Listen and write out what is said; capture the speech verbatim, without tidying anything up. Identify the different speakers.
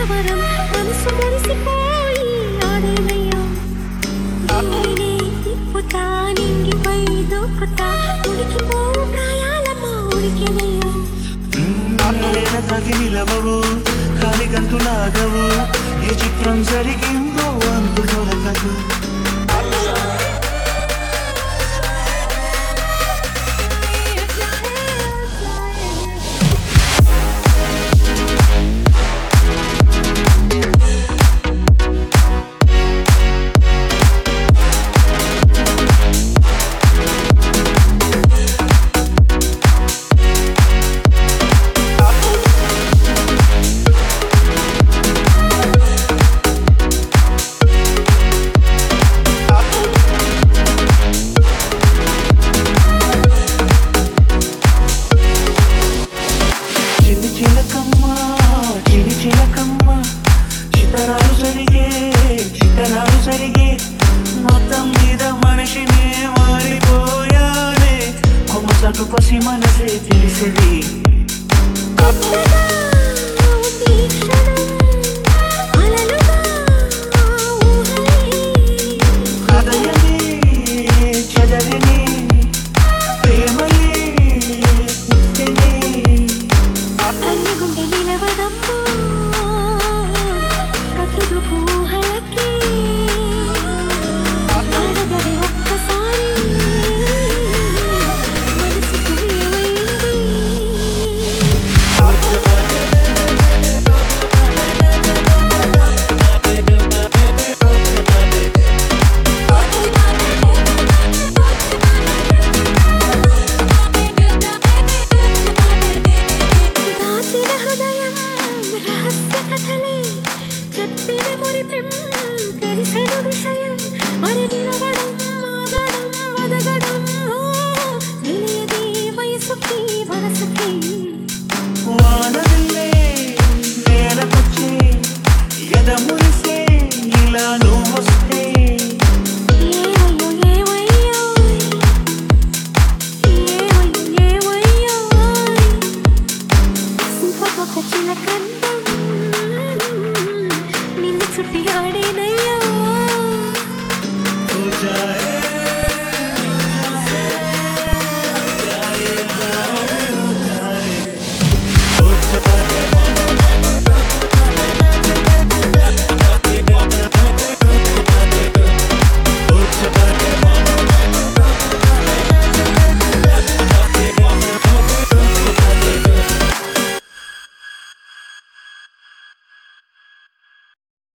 Speaker 1: కలవరం మనసు మురిసిపోయి ఆడేనయ్యా నేనే తిప్పుతా నింగిపై దూకుతా ఉడికిపో ప్రాయాలమ్మ ఉడికెనయ్యా
Speaker 2: నాన్న తగి నిలవవు కాలి గంతులాగవు ఏ చిత్రం జరిగిందో అందు దొరకదు మొత్తం మీద మనిషినే మారిపోయానే కొమ్మసాకు పసి మనసే తెలిసింది హృదయమే చెదరని ప్రేమలే
Speaker 1: గుండె నిలవదమ్మో కట్టుడు పూహలకి అడగని ఒక్కసారి మనసుకు ఏమైంది దాచిన హృదయం రహస్య కథలే చెప్పిన మురిపెం తెలిసిన విషయం మరి నిలవడం ఆగడం వదగడం తెలియదే వయసుకి మనసుకి
Speaker 2: వానవిల్లే నేలకొచ్చే ఎద మురిసే ఇలా నువ్వొస్తే
Speaker 1: ఏవయ్యో ఏవయ్యో ఏవయ్యో ఏవయ్యో ఇంకొక చిలకందం నిన్ను చుట్టి ఆడేనయ్యో
Speaker 2: పూజ